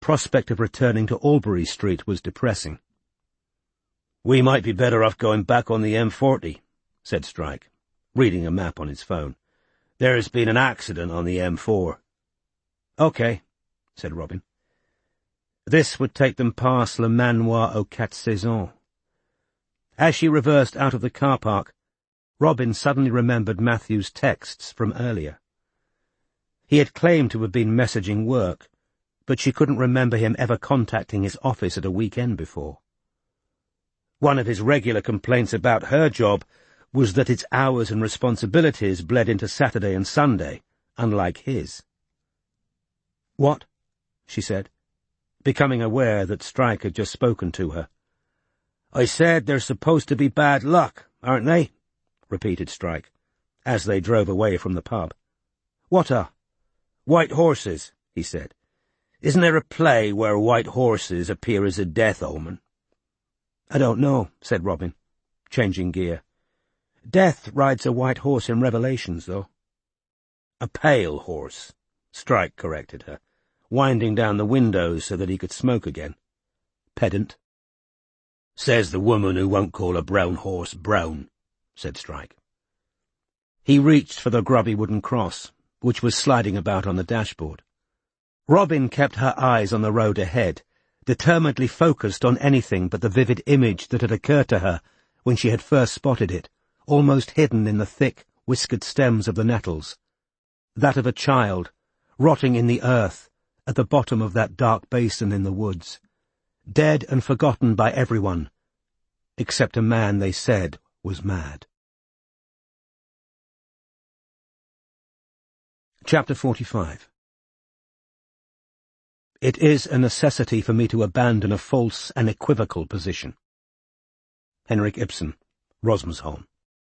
prospect of returning to Albury Street was depressing. "We might be better off going back on the M40, said Strike, reading a map on his phone. "There's been an accident on the M4. "OK," said Robin. This would take them past Le Manoir aux Quatre Saisons. As she reversed out of the car park, Robin suddenly remembered Matthew's texts from earlier. He had claimed to have been messaging work, but she couldn't remember him ever contacting his office at a weekend before. One of his regular complaints about her job was that its hours and responsibilities bled into Saturday and Sunday, unlike his. "What?" she said, becoming aware that Strike had just spoken to her. "I said they're supposed to be bad luck, aren't they?" repeated Strike, as they drove away from the pub. "What are?" "White horses," he said. "Isn't there a play where white horses appear as a death omen?" "I don't know," said Robin, changing gear. "Death rides a white horse in Revelations, though." "A pale horse," Strike corrected her, winding down the windows so that he could smoke again. "Pedant." "Says the woman who won't call a brown horse brown," said Strike. He reached for the grubby wooden cross, which was sliding about on the dashboard. Robin kept her eyes on the road ahead, determinedly focused on anything but the vivid image that had occurred to her when she had first spotted it, almost hidden in the thick, whiskered stems of the nettles. That of a child, rotting in the earth, at the bottom of that dark basin in the woods, dead and forgotten by everyone, except a man they said was mad. Chapter 45. It is a necessity for me to abandon a false and equivocal position. Henrik Ibsen, Rosmersholm.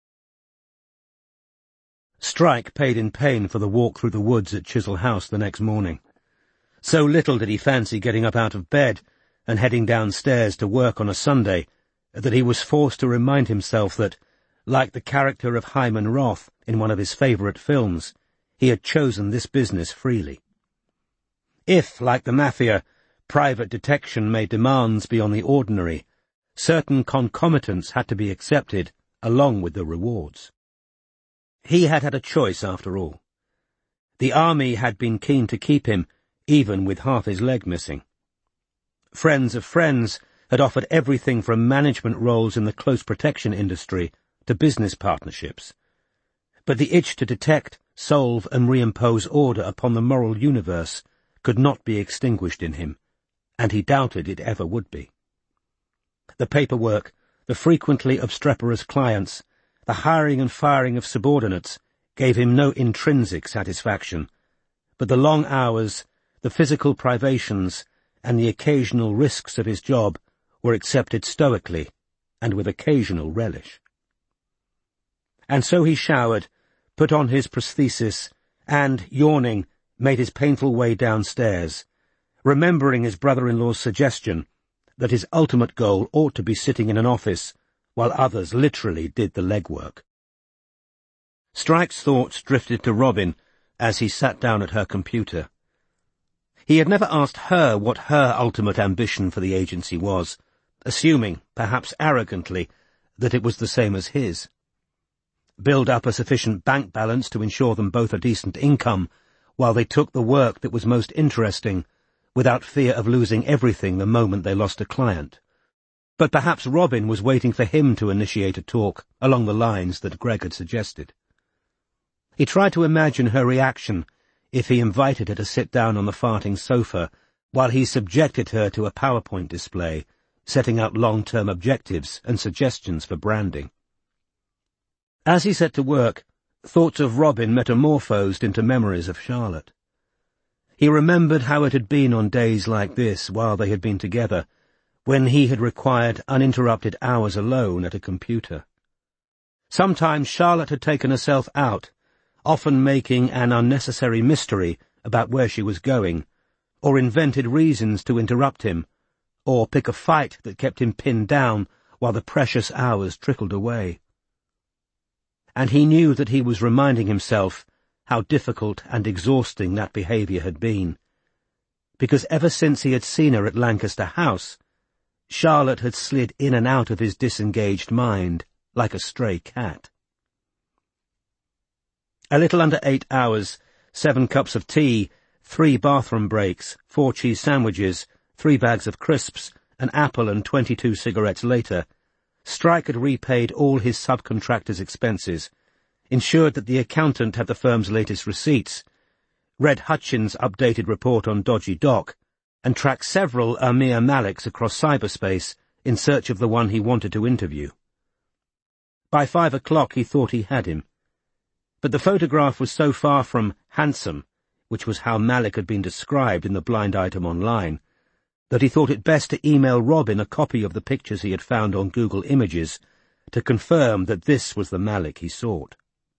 Strike paid in pain for the walk through the woods at Chisel House the next morning. So little did he fancy getting up out of bed and heading downstairs to work on a Sunday that he was forced to remind himself that, like the character of Hyman Roth in one of his favourite films, he had chosen this business freely. If, like the Mafia, private detection made demands beyond the ordinary, certain concomitants had to be accepted along with the rewards. He had had a choice after all. The army had been keen to keep him, even with half his leg missing. Friends of friends had offered everything from management roles in the close protection industry to business partnerships. But the itch to detect, solve and reimpose order upon the moral universe could not be extinguished in him, and he doubted it ever would be. The paperwork, the frequently obstreperous clients, the hiring and firing of subordinates gave him no intrinsic satisfaction, but the long hours, the physical privations, and the occasional risks of his job were accepted stoically and with occasional relish. And so he showered, put on his prosthesis, and, yawning, made his painful way downstairs, remembering his brother-in-law's suggestion that his ultimate goal ought to be sitting in an office while others literally did the legwork. Strike's thoughts drifted to Robin as he sat down at her computer. He had never asked her what her ultimate ambition for the agency was, assuming, perhaps arrogantly, that it was the same as his. Build up a sufficient bank balance to ensure them both a decent income, while they took the work that was most interesting, without fear of losing everything the moment they lost a client. But perhaps Robin was waiting for him to initiate a talk along the lines that Greg had suggested. He tried to imagine her reaction if he invited her to sit down on the farting sofa while he subjected her to a PowerPoint display, setting out long-term objectives and suggestions for branding. As he set to work, thoughts of Robin metamorphosed into memories of Charlotte. He remembered how it had been on days like this while they had been together, when he had required uninterrupted hours alone at a computer. Sometimes Charlotte had taken herself out, often making an unnecessary mystery about where she was going, or invented reasons to interrupt him, or pick a fight that kept him pinned down while the precious hours trickled away. And he knew that he was reminding himself how difficult and exhausting that behaviour had been, because ever since he had seen her at Lancaster House, Charlotte had slid in and out of his disengaged mind like a stray cat. A little under 8 hours, 7 cups of tea, 3 bathroom breaks, 4 cheese sandwiches, 3 bags of crisps, an apple and 22 cigarettes later, Strike had repaid all his subcontractors' expenses, ensured that the accountant had the firm's latest receipts, read Hutchins' updated report on Dodgy Doc, and tracked several Amir Maliks across cyberspace in search of the one he wanted to interview. By 5 o'clock he thought he had him, but the photograph was so far from handsome, which was how Malik had been described in the blind item online, that he thought it best to email Robin a copy of the pictures he had found on Google Images to confirm that this was the Malik he sought.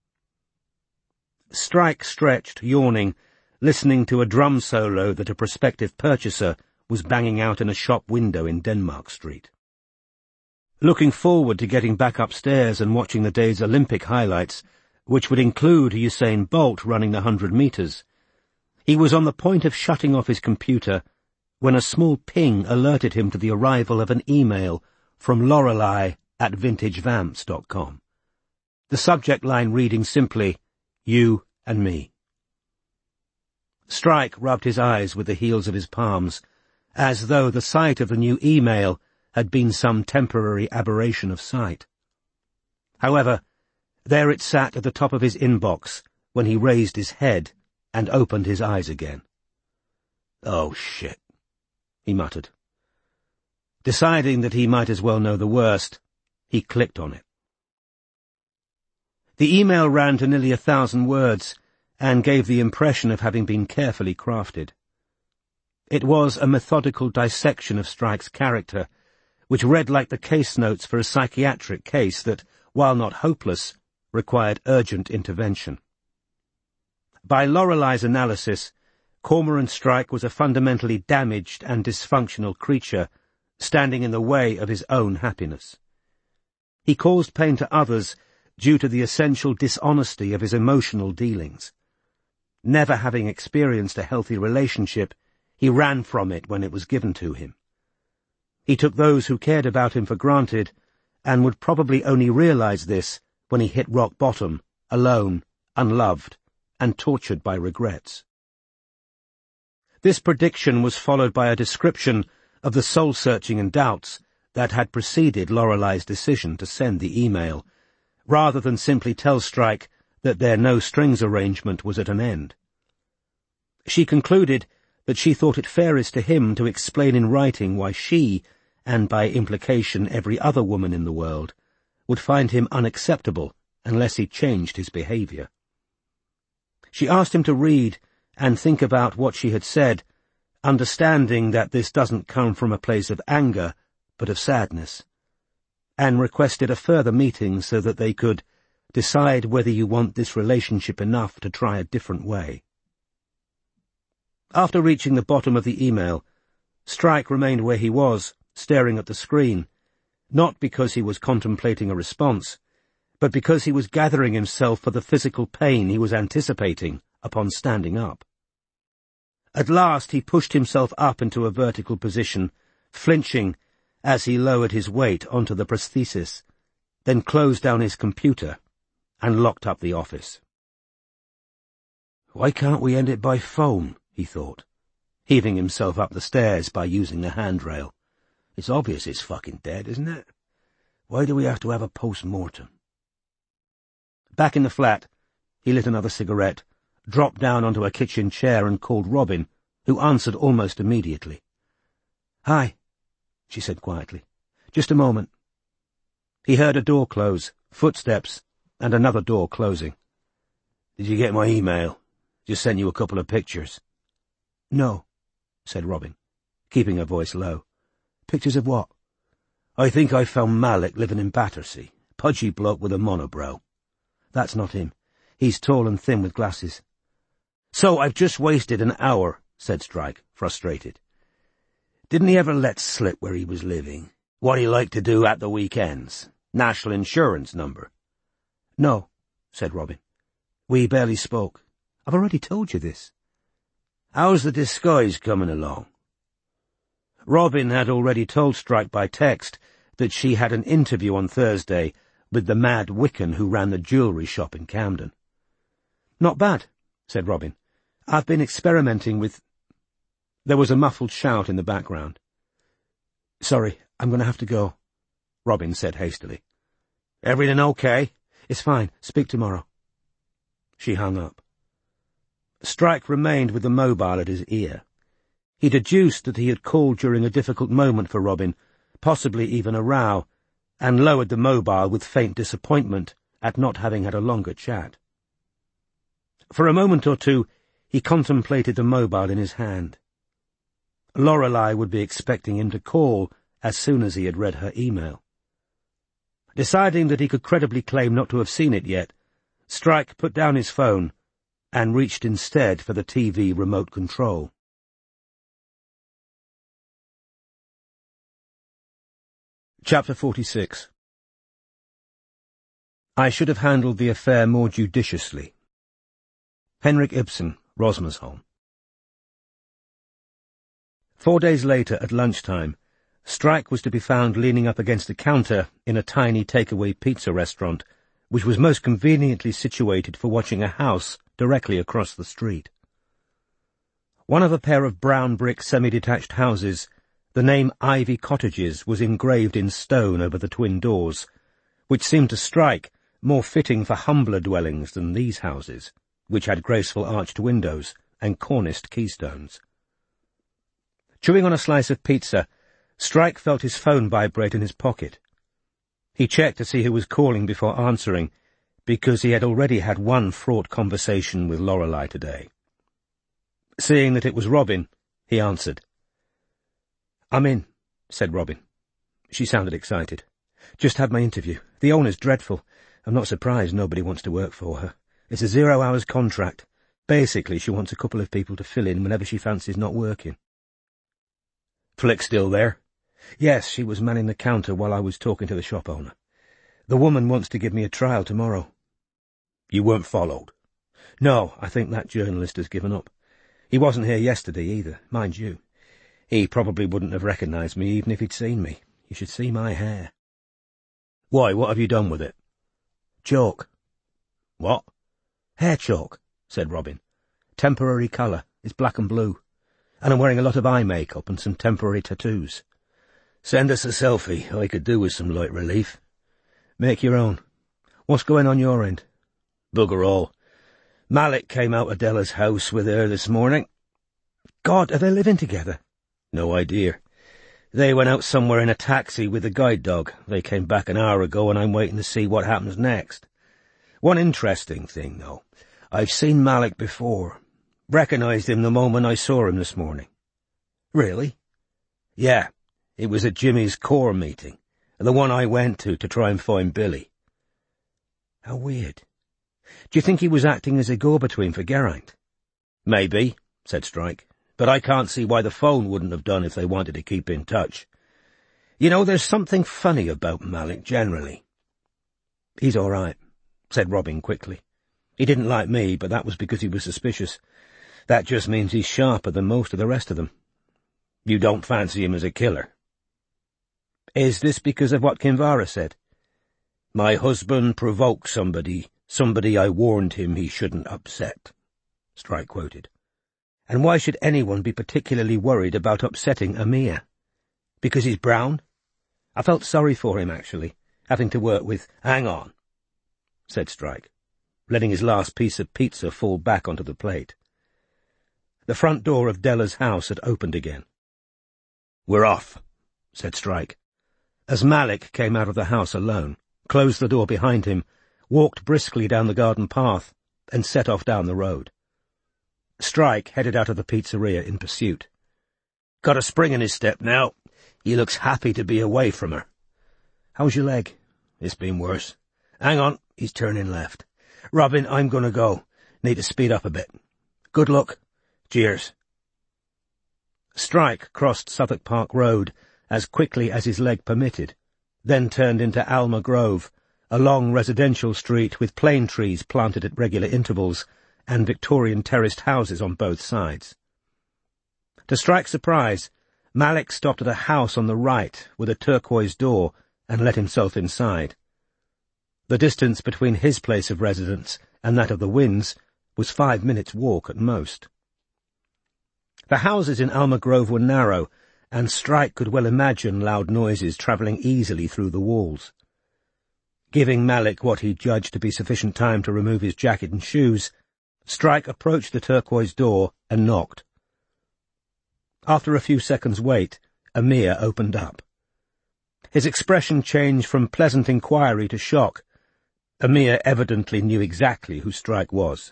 Strike stretched, yawning, listening to a drum solo that a prospective purchaser was banging out in a shop window in Denmark Street. Looking forward to getting back upstairs and watching the day's Olympic highlights, which would include Usain Bolt running the 100 meters, he was on the point of shutting off his computer when a small ping alerted him to the arrival of an email from Lorelei at vintagevamps.com. The subject line reading simply, "You and me." Strike rubbed his eyes with the heels of his palms, as though the sight of the new email had been some temporary aberration of sight. However, there it sat at the top of his inbox when he raised his head and opened his eyes again. "Oh, shit," he muttered. Deciding that he might as well know the worst, he clicked on it. The email ran to nearly 1,000 words and gave the impression of having been carefully crafted. It was a methodical dissection of Strike's character, which read like the case notes for a psychiatric case that, while not hopeless, required urgent intervention. By Lorelei's analysis, Cormoran Strike was a fundamentally damaged and dysfunctional creature, standing in the way of his own happiness. He caused pain to others due to the essential dishonesty of his emotional dealings. Never having experienced a healthy relationship, he ran from it when it was given to him. He took those who cared about him for granted, and would probably only realize this when he hit rock bottom, alone, unloved, and tortured by regrets. This prediction was followed by a description of the soul-searching and doubts that had preceded Lorelei's decision to send the email, rather than simply tell Strike that their no-strings arrangement was at an end. She concluded that she thought it fairest to him to explain in writing why she, and by implication every other woman in the world, would find him unacceptable unless he changed his behavior. She asked him to read and think about what she had said, understanding that this doesn't come from a place of anger, but of sadness, and requested a further meeting so that they could decide whether you want this relationship enough to try a different way. After reaching the bottom of the email, Strike remained where he was, staring at the screen, not because he was contemplating a response, but because he was gathering himself for the physical pain he was anticipating upon standing up. At last he pushed himself up into a vertical position, flinching as he lowered his weight onto the prosthesis, then closed down his computer and locked up the office. "Why can't we end it by phone?" he thought, heaving himself up the stairs by using the handrail. "It's obvious it's fucking dead, isn't it? Why do we have to have a post-mortem?" Back in the flat, he lit another cigarette, dropped down onto a kitchen chair and called Robin, who answered almost immediately. "Hi," she said quietly. "Just a moment." He heard a door close, footsteps, and another door closing. "Did you get my email? Just sent you a couple of pictures." "No," said Robin, keeping her voice low. "Pictures of what?" "I think I found Malik living in Battersea. Pudgy bloke with a monobrow." "That's not him. He's tall and thin with glasses." "So I've just wasted an hour," said Strike, frustrated. "Didn't he ever let slip where he was living? What he liked to do at the weekends? National insurance number?" "No," said Robin. "We barely spoke. I've already told you this." How's the disguise coming along?" Robin had already told Strike by text that she had an interview on Thursday with the mad Wiccan who ran the jewellery shop in Camden. "Not bad," said Robin. "I've been experimenting with—" There was a muffled shout in the background. "Sorry, I'm going to have to go," Robin said hastily. "Everything okay?" "It's fine. Speak tomorrow." She hung up. Strike remained with the mobile at his ear. He deduced that he had called during a difficult moment for Robin, possibly even a row, and lowered the mobile with faint disappointment at not having had a longer chat. For a moment or two he contemplated the mobile in his hand. Lorelei would be expecting him to call as soon as he had read her email. Deciding that he could credibly claim not to have seen it yet, Strike put down his phone and reached instead for the TV remote control. Chapter 46. I should have handled the affair more judiciously. Henrik Ibsen, Rosmersholm. 4 days later, at lunchtime, Strike was to be found leaning up against a counter in a tiny takeaway pizza restaurant, which was most conveniently situated for watching a house directly across the street. One of a pair of brown brick semi-detached houses, the name Ivy Cottages was engraved in stone over the twin doors, which seemed to Strike more fitting for humbler dwellings than these houses, which had graceful arched windows and corniced keystones. Chewing on a slice of pizza, Strike felt his phone vibrate in his pocket. He checked to see who was calling before answering, because he had already had one fraught conversation with Lorelei today. Seeing that it was Robin, he answered. "I'm in," said Robin. She sounded excited. "Just had my interview. The owner's dreadful. I'm not surprised nobody wants to work for her. It's a 0 hours contract. Basically, she wants a couple of people to fill in whenever she fancies not working." "Flick still there?" "Yes, she was manning the counter while I was talking to the shop owner. The woman wants to give me a trial tomorrow." "You weren't followed?" "No, I think that journalist has given up. He wasn't here yesterday either, mind you. He probably wouldn't have recognized me even if he'd seen me. You should see my hair." "Why, what have you done with it?" "Chalk." "What?" "Hair chalk," said Robin. "Temporary colour. It's black and blue. And I'm wearing a lot of eye makeup and some temporary tattoos." "Send us a selfie. I could do with some light relief." "Make your own. What's going on your end?" "Bugger all. Malik came out of Della's house with her this morning." "God, are they living together?" "No idea. They went out somewhere in a taxi with the guide dog. They came back an hour ago, and I'm waiting to see what happens next. One interesting thing, though. I've seen Malik before. Recognized him the moment I saw him this morning." "Really?" "Yeah. It was at Jimmy's Corps meeting, the one I went to try and find Billy." "How weird. Do you think he was acting as a go-between for Geraint?" "Maybe," said Strike, "but I can't see why the phone wouldn't have done if they wanted to keep in touch. You know, there's something funny about Malik generally." "He's all right," said Robin quickly. "He didn't like me, but that was because he was suspicious. That just means he's sharper than most of the rest of them." "You don't fancy him as a killer?" "Is this because of what Kinvara said?" "My husband provoked somebody I warned him he shouldn't upset," Strike quoted. "And why should anyone be particularly worried about upsetting Amir? Because he's brown? I felt sorry for him, actually, having to work with—" "Hang on," said Strike, letting his last piece of pizza fall back onto the plate. The front door of Della's house had opened again. "We're off," said Strike, as Malik came out of the house alone, closed the door behind him, walked briskly down the garden path, and set off down the road. Strike headed out of the pizzeria in pursuit. "Got a spring in his step now. He looks happy to be away from her." "How's your leg?" "It's been worse. Hang on, he's turning left. Robin, I'm going to go. Need to speed up a bit. Good luck. Cheers." Strike crossed Southwark Park Road as quickly as his leg permitted, then turned into Alma Grove, a long residential street with plane trees planted at regular intervals and Victorian terraced houses on both sides. To Strike's surprise, Malik stopped at a house on the right with a turquoise door and let himself inside. The distance between his place of residence and that of the Wynns was 5 minutes' walk at most. The houses in Alma Grove were narrow, and Strike could well imagine loud noises travelling easily through the walls. Giving Malik what he judged to be sufficient time to remove his jacket and shoes, Strike approached the turquoise door and knocked. After a few seconds' wait, Amir opened up. His expression changed from pleasant inquiry to shock. Amir evidently knew exactly who Strike was.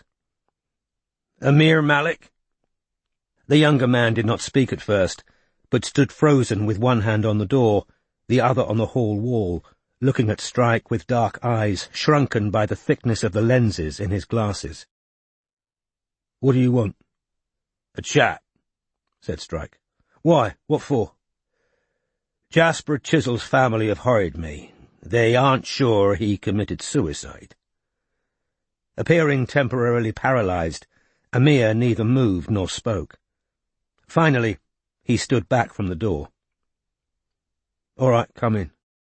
"Amir Malik?" The younger man did not speak at first, but stood frozen with one hand on the door, the other on the hall wall, looking at Strike with dark eyes shrunken by the thickness of the lenses in his glasses. "What do you want?" "A chat," said Strike. "Why? What for?" "Jasper Chisel's family have hired me. They aren't sure he committed suicide." Appearing temporarily paralyzed, Amir neither moved nor spoke. Finally, he stood back from the door. "All right, come in."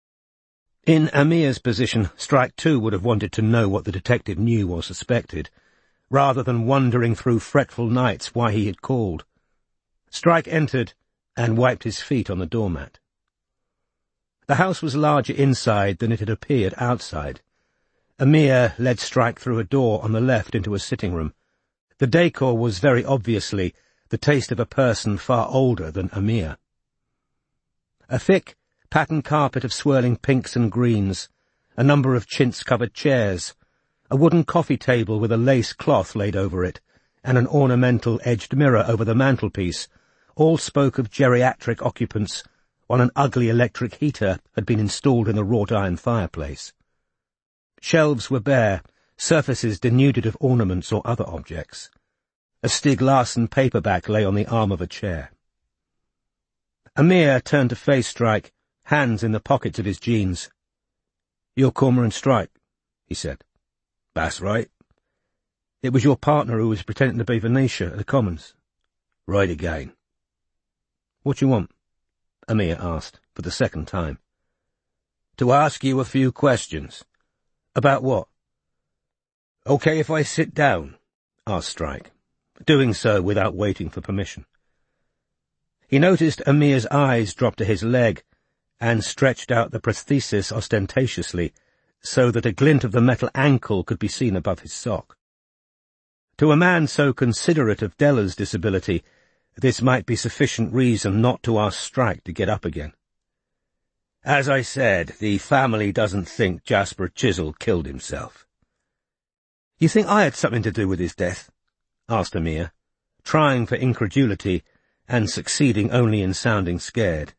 In Amir's position, Strike too would have wanted to know what the detective knew or suspected, rather than wondering through fretful nights why he had called. Strike entered and wiped his feet on the doormat. The house was larger inside than it had appeared outside. Amir led Strike through a door on the left into a sitting room. The decor was very obviously the taste of a person far older than Amir. A thick, patterned carpet of swirling pinks and greens, a number of chintz-covered chairs, a wooden coffee table with a lace cloth laid over it, and an ornamental edged mirror over the mantelpiece, all spoke of geriatric occupants, while an ugly electric heater had been installed in the wrought-iron fireplace. Shelves were bare, surfaces denuded of ornaments or other objects. A Stieg Larsson paperback lay on the arm of a chair. Amir turned to face Strike, hands in the pockets of his jeans. "You're Cormoran Strike," he said. "That's right." "It was your partner who was pretending to be Venetia at the Commons." "Right again." "What you want?" Amir asked, for the second time. "To ask you a few questions." "About what?" "Okay if I sit down?" asked Strike, doing so without waiting for permission. He noticed Amir's eyes drop to his leg and stretched out the prosthesis ostentatiously, so that a glint of the metal ankle could be seen above his sock. To a man so considerate of Della's disability, this might be sufficient reason not to ask Strike to get up again. "As I said, the family doesn't think Jasper Chisel killed himself." "You think I had something to do with his death?" asked Amir, trying for incredulity and succeeding only in sounding scared.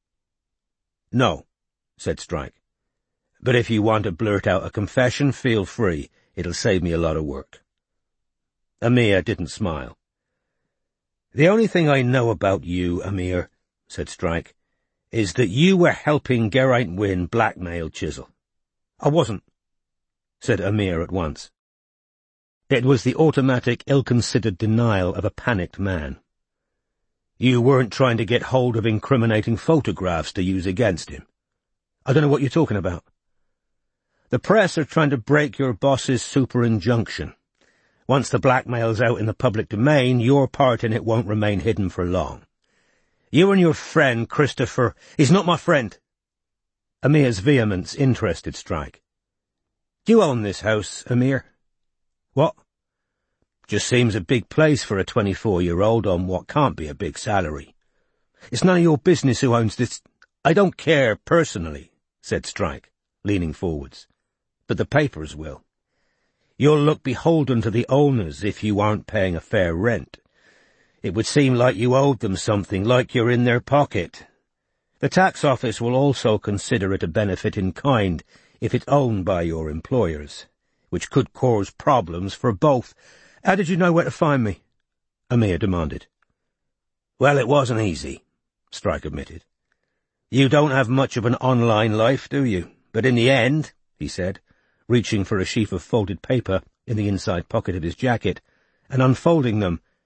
"No," said Strike. "But if you want to blurt out a confession, feel free. It'll save me a lot of work." Amir didn't smile. "The only thing I know about you, Amir," said Strike, "is that you were helping Geraint Wynne blackmail Chisel." "I wasn't," said Amir at once. It was the automatic, ill-considered denial of a panicked man. "You weren't trying to get hold of incriminating photographs to use against him." "I don't know what you're talking about." "The press are trying to break your boss's super injunction. Once the blackmail's out in the public domain, your part in it won't remain hidden for long. You and your friend, Christopher—" "He's not my friend." Amir's vehemence interested Strike. "Do you own this house, Amir?" "What?" "Just seems a big place for a 24-year-old on what can't be a big salary." "It's none of your business who owns this—" "I don't care personally," said Strike, leaning forwards. "But the papers will. You'll look beholden to the owners if you aren't paying a fair rent. It would seem like you owed them something, like you're in their pocket. The tax office will also consider it a benefit in kind if it's owned by your employers, which could cause problems for both." "How did you know where to find me?" Amir demanded. "Well, it wasn't easy," Strike admitted. "You don't have much of an online life, do you? But in the end," he said, reaching for a sheaf of folded paper in the inside pocket of his jacket, and unfolding them,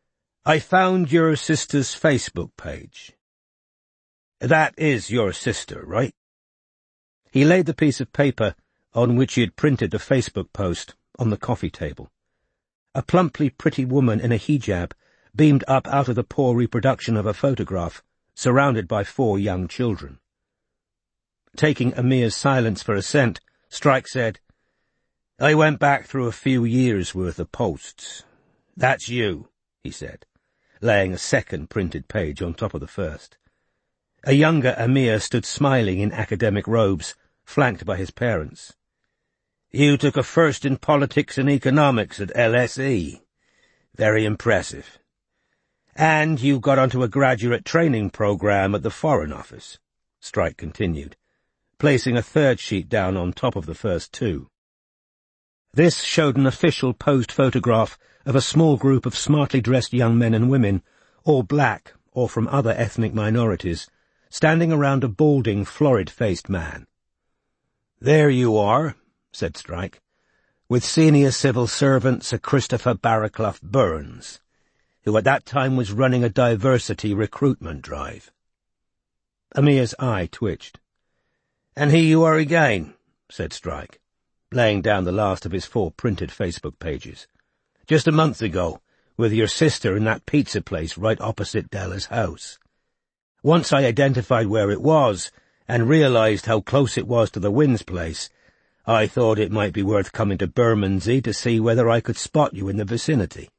I found your sister's Facebook page. That is your sister, right? He laid the piece of paper on which he had printed the Facebook post on the coffee table. A plumply pretty woman in a hijab beamed up out of the poor reproduction of a photograph, surrounded by 4 young children. Taking Amir's silence for assent, Strike said, I went back through a few years' worth of posts. That's you, he said, laying a second printed page on top of the first. A younger Amir stood smiling in academic robes, flanked by his parents. You took a first in politics and economics at LSE. Very impressive. And you got onto a graduate training program at the Foreign Office, Strike continued, placing a third sheet down on top of the first 2. This showed an official posed photograph of a small group of smartly dressed young men and women, all black or from other ethnic minorities, standing around a balding, florid-faced man. There you are, said Strike, with senior civil servant Sir Christopher Barraclough Burns, who at that time was running a diversity recruitment drive. Amir's eye twitched. And here you are again, said Strike, laying down the last of his 4 printed Facebook pages. Just a month ago, with your sister in that pizza place right opposite Della's house. Once I identified where it was, and realized how close it was to the Wynn's place, I thought it might be worth coming to Bermondsey to see whether I could spot you in the vicinity.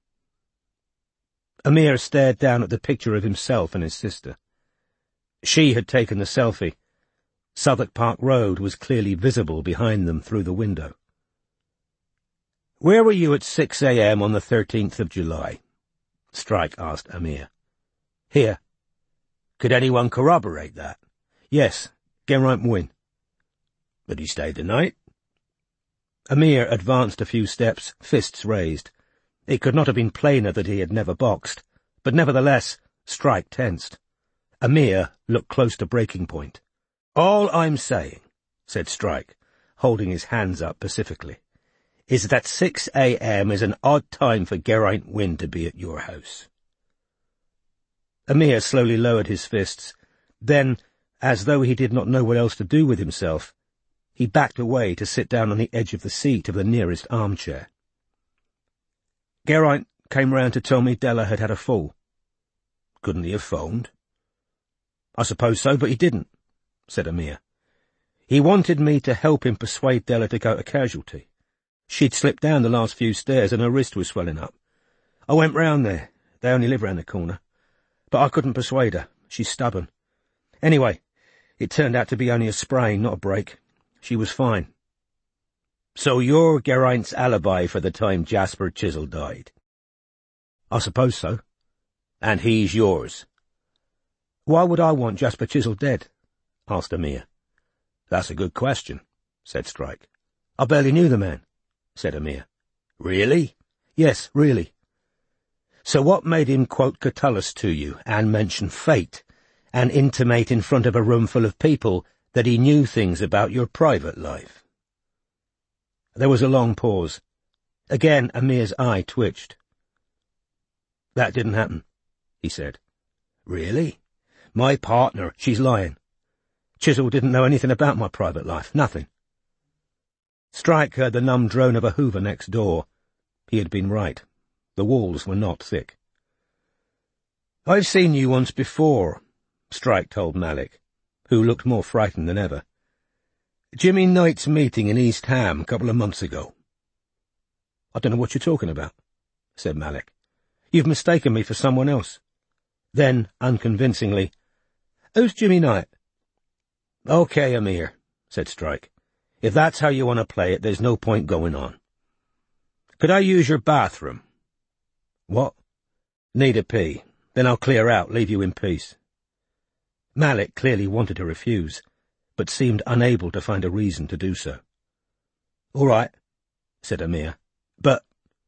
Amir stared down at the picture of himself and his sister. She had taken the selfie. Southwark Park Road was clearly visible behind them through the window. Where were you at 6 a.m. on the 13th of July? Strike asked Amir. Here. Could anyone corroborate that? Yes, Geraint Wynne. But he stayed the night? Amir advanced a few steps, fists raised. It could not have been plainer that he had never boxed, but nevertheless, Strike tensed. Amir looked close to breaking point. All I'm saying, said Strike, holding his hands up pacifically, is that 6 a.m. is an odd time for Geraint Wynne to be at your house. Amir slowly lowered his fists. Then, as though he did not know what else to do with himself, he backed away to sit down on the edge of the seat of the nearest armchair. Geraint came round to tell me Della had had a fall. Couldn't he have phoned? I suppose so, but he didn't, said Amir. He wanted me to help him persuade Della to go to casualty. She'd slipped down the last few stairs and her wrist was swelling up. I went round there. They only live round the corner. But I couldn't persuade her. She's stubborn. Anyway, it turned out to be only a sprain, not a break. She was fine. So you're Geraint's alibi for the time Jasper Chisel died? I suppose so. And he's yours? Why would I want Jasper Chisel dead? Asked Amir. That's a good question, said Strike. I barely knew the man, said Amir. Really? Yes, really. So what made him quote Catullus to you and mention fate, and intimate in front of a room full of people that he knew things about your private life? There was a long pause. Again Amir's eye twitched. That didn't happen, he said. Really? My partner, she's lying. Chisel didn't know anything about my private life, nothing. Strike heard the numb drone of a Hoover next door. He had been right. The walls were not thick. I've seen you once before, Strike told Malik, who looked more frightened than ever. Jimmy Knight's meeting in East Ham a couple of months ago. I don't know what you're talking about, said Malik. You've mistaken me for someone else. Then, unconvincingly, who's Jimmy Knight? Okay, Amir, said Strike. If that's how you want to play it, there's no point going on. Could I use your bathroom? What? Need a pee. Then I'll clear out, leave you in peace. Malik clearly wanted to refuse, but seemed unable to find a reason to do so. All right, said Amir, but...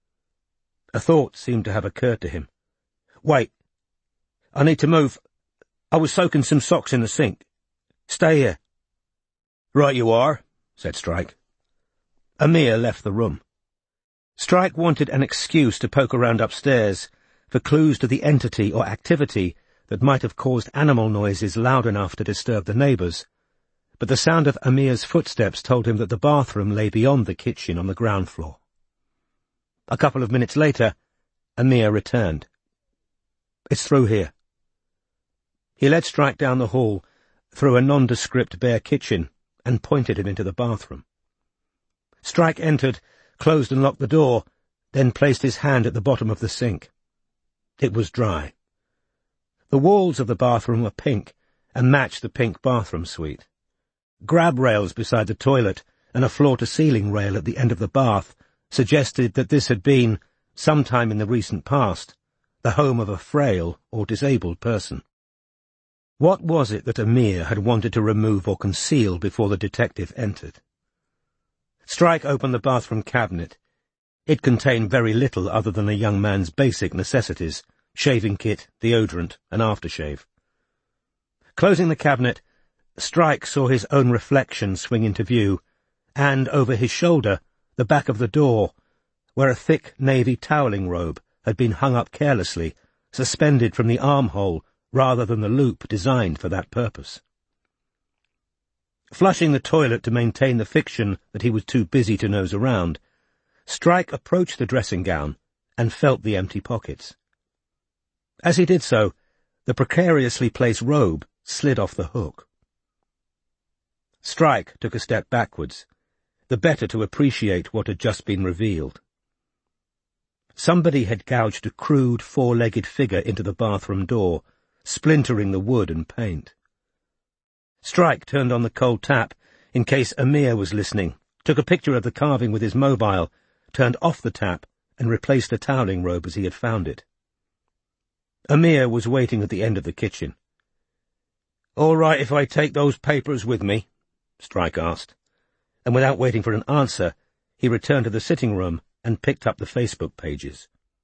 A thought seemed to have occurred to him. Wait. I need to move. I was soaking some socks in the sink. Stay here. Right you are, said Strike. Amir left the room. Strike wanted an excuse to poke around upstairs, for clues to the entity or activity that might have caused animal noises loud enough to disturb the neighbours, but the sound of Amir's footsteps told him that the bathroom lay beyond the kitchen on the ground floor. A couple of minutes later, Amir returned. "It's through here." He led Strike down the hall, through a nondescript bare kitchen, and pointed him into the bathroom. Strike entered, closed and locked the door, then placed his hand at the bottom of the sink. It was dry. The walls of the bathroom were pink, and matched the pink bathroom suite. Grab rails beside the toilet, and a floor-to-ceiling rail at the end of the bath, suggested that this had been, sometime in the recent past, the home of a frail or disabled person. What was it that Amir had wanted to remove or conceal before the detective entered? Strike opened the bathroom cabinet. It contained very little other than a young man's basic necessities, shaving kit, deodorant, and aftershave. Closing the cabinet, Strike saw his own reflection swing into view, and, over his shoulder, the back of the door, where a thick navy toweling robe had been hung up carelessly, suspended from the armhole rather than the loop designed for that purpose. Flushing the toilet to maintain the fiction that he was too busy to nose around, Strike approached the dressing gown and felt the empty pockets. As he did so, the precariously placed robe slid off the hook. Strike took a step backwards, the better to appreciate what had just been revealed. Somebody had gouged a crude four-legged figure into the bathroom door, splintering the wood and paint. Strike turned on the cold tap, in case Amir was listening, took a picture of the carving with his mobile, turned off the tap, and replaced the toweling robe as he had found it. Amir was waiting at the end of the kitchen. "All right if I take those papers with me?" Strike asked, and without waiting for an answer, he returned to the sitting room and picked up the Facebook pages.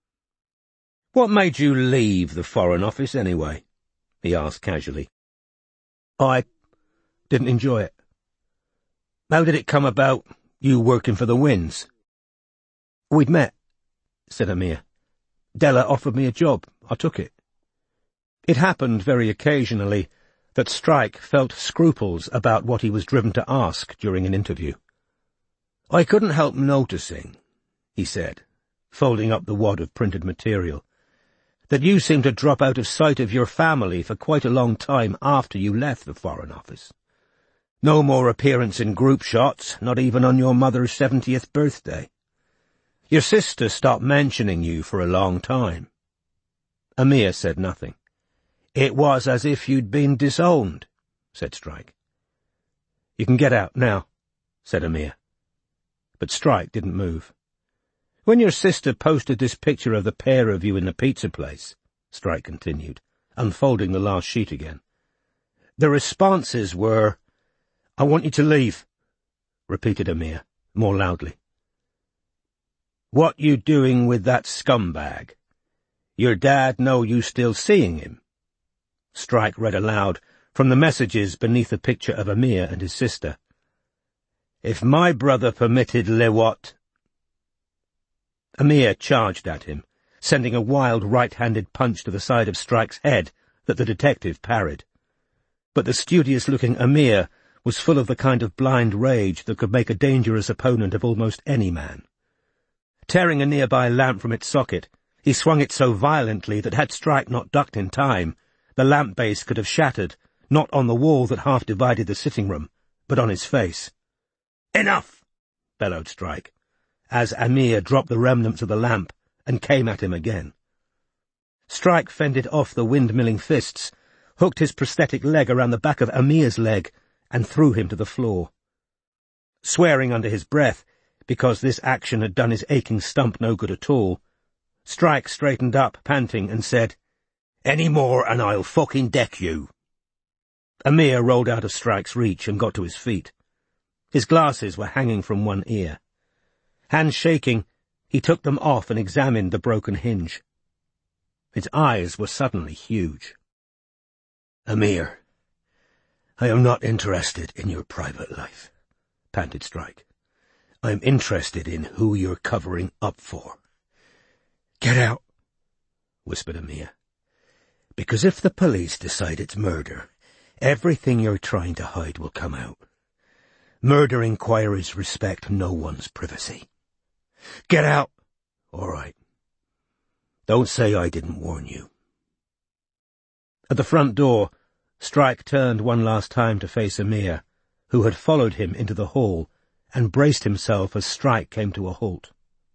"What made you leave the Foreign Office, anyway?" he asked casually. "I didn't enjoy it." "How did it come about, you working for the Winds?" "We'd met," said Amir. "Della offered me a job. I took it." It happened very occasionally that Strike felt scruples about what he was driven to ask during an interview. "I couldn't help noticing," he said, folding up the wad of printed material, "that you seemed to drop out of sight of your family for quite a long time after you left the Foreign Office. No more appearance in group shots, not even on your mother's 70th birthday. Your sister stopped mentioning you for a long time." Amir said nothing. "It was as if you'd been disowned," said Strike. "You can get out now," said Amir. But Strike didn't move. "When your sister posted this picture of the pair of you in the pizza place," Strike continued, unfolding the last sheet again, "the responses were, 'I want you to leave,'" repeated Amir, more loudly. "What you doing with that scumbag? Your dad know you still seeing him?" Strike read aloud, from the messages beneath a picture of Amir and his sister. "If my brother permitted Lewat—" Amir charged at him, sending a wild right-handed punch to the side of Strike's head that the detective parried. But the studious-looking Amir was full of the kind of blind rage that could make a dangerous opponent of almost any man. Tearing a nearby lamp from its socket, he swung it so violently that had Strike not ducked in time, the lamp base could have shattered, not on the wall that half divided the sitting room, but on his face. "Enough!" bellowed Strike, as Amir dropped the remnants of the lamp and came at him again. Strike fended off the windmilling fists, hooked his prosthetic leg around the back of Amir's leg, and threw him to the floor. Swearing under his breath, because this action had done his aching stump no good at all, Strike straightened up, panting, and said, "Any more and I'll fucking deck you." Amir rolled out of Strike's reach and got to his feet. His glasses were hanging from one ear. Hands shaking, he took them off and examined the broken hinge. His eyes were suddenly huge. "Amir, I am not interested in your private life," panted Strike. "I am interested in who you're covering up for. Get out." whispered Amir. "Because if the police decide it's murder, everything you're trying to hide will come out. Murder inquiries respect no one's privacy. Get out! All right. Don't say I didn't warn you." At the front door, Strike turned one last time to face Amir, who had followed him into the hall and braced himself as Strike came to a halt.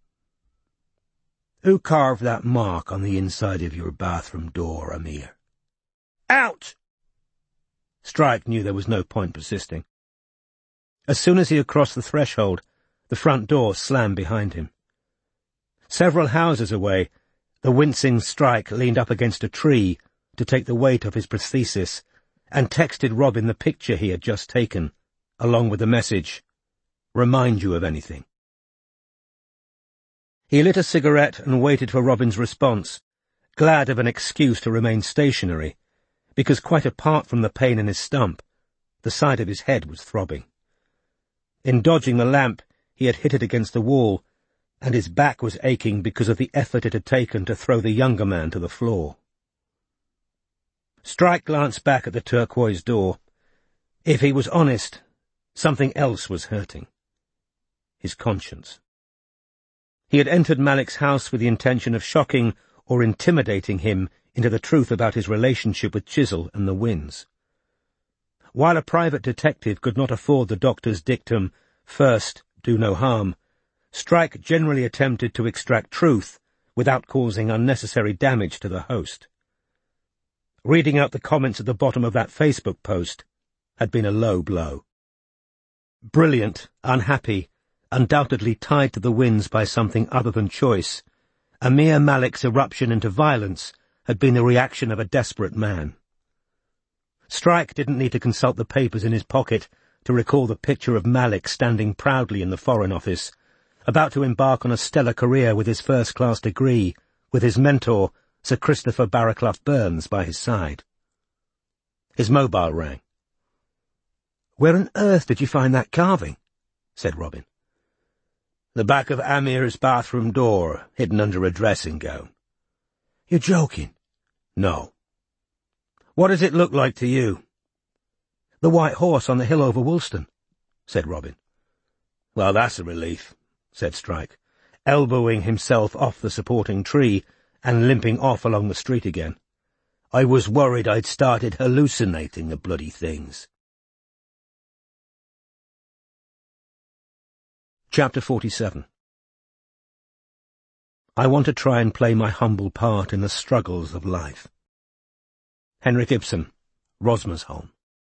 "Who carved that mark on the inside of your bathroom door, Amir?" "Out!" Strike knew there was no point persisting. As soon as he had crossed the threshold, the front door slammed behind him. Several houses away, the wincing Strike leaned up against a tree to take the weight of his prosthesis and texted Robin the picture he had just taken, along with the message, "Remind you of anything?" He lit a cigarette and waited for Robin's response, glad of an excuse to remain stationary, because quite apart from the pain in his stump, the side of his head was throbbing. In dodging the lamp, he had hit it against the wall, and his back was aching because of the effort it had taken to throw the younger man to the floor. Strike glanced back at the turquoise door. If he was honest, something else was hurting. His conscience. He had entered Malik's house with the intention of shocking or intimidating him into the truth about his relationship with Chisel and the Winds. While a private detective could not afford the doctor's dictum, "First, do no harm," Strike generally attempted to extract truth without causing unnecessary damage to the host. Reading out the comments at the bottom of that Facebook post had been a low blow. Brilliant, unhappy, undoubtedly tied to the Winds by something other than choice, Amir Malik's eruption into violence had been the reaction of a desperate man. Strike didn't need to consult the papers in his pocket to recall the picture of Malik standing proudly in the Foreign Office, about to embark on a stellar career with his first-class degree, with his mentor, Sir Christopher Barraclough Burns, by his side. His mobile rang. "Where on earth did you find that carving?" said Robin. "The back of Amir's bathroom door, hidden under a dressing gown." "You're joking." "No." "What does it look like to you?" "The white horse on the hill over Woolston," said Robin. "Well, that's a relief," said Strike, elbowing himself off the supporting tree and limping off along the street again. "I was worried I'd started hallucinating the bloody things." Chapter 47. I want to try and play my humble part in the struggles of life. Henrik Ibsen, Rosmersholm.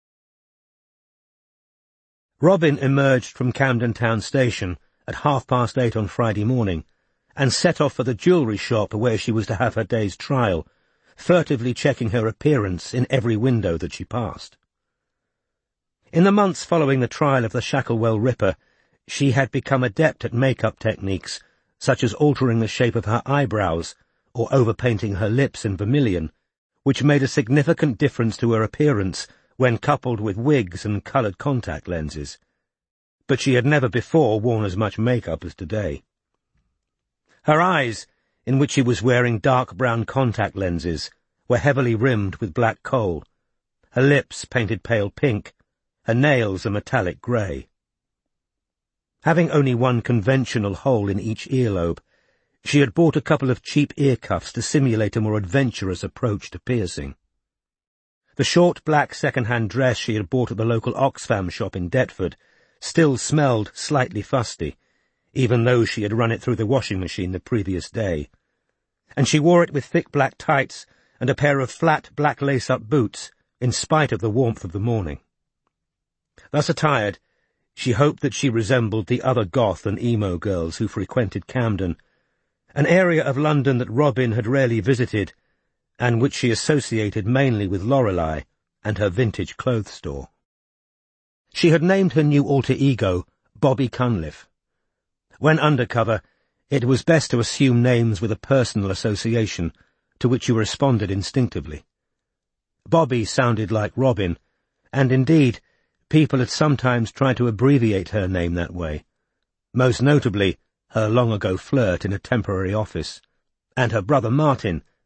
Robin emerged from Camden Town Station at 8:30 on Friday morning and set off for the jewellery shop where she was to have her day's trial, furtively checking her appearance in every window that she passed. In the months following the trial of the Shacklewell Ripper, she had become adept at make-up techniques, such as altering the shape of her eyebrows or overpainting her lips in vermilion, which made a significant difference to her appearance when coupled with wigs and coloured contact lenses. But she had never before worn as much makeup as today. Her eyes, in which she was wearing dark brown contact lenses, were heavily rimmed with black kohl, her lips painted pale pink, her nails a metallic grey. Having only one conventional hole in each earlobe, she had bought a couple of cheap ear cuffs to simulate a more adventurous approach to piercing. The short black second-hand dress she had bought at the local Oxfam shop in Deptford still smelled slightly fusty, even though she had run it through the washing machine the previous day, and she wore it with thick black tights and a pair of flat black lace-up boots, in spite of the warmth of the morning. Thus attired, she hoped that she resembled the other goth and emo girls who frequented Camden, an area of London that Robin had rarely visited, and which she associated mainly with Lorelei and her vintage clothes store. She had named her new alter ego Bobby Cunliffe. When undercover, it was best to assume names with a personal association, to which you responded instinctively. Bobby sounded like Robin, and indeed, people had sometimes tried to abbreviate her name that way, most notably her long-ago flirt in a temporary office, and her brother Martin,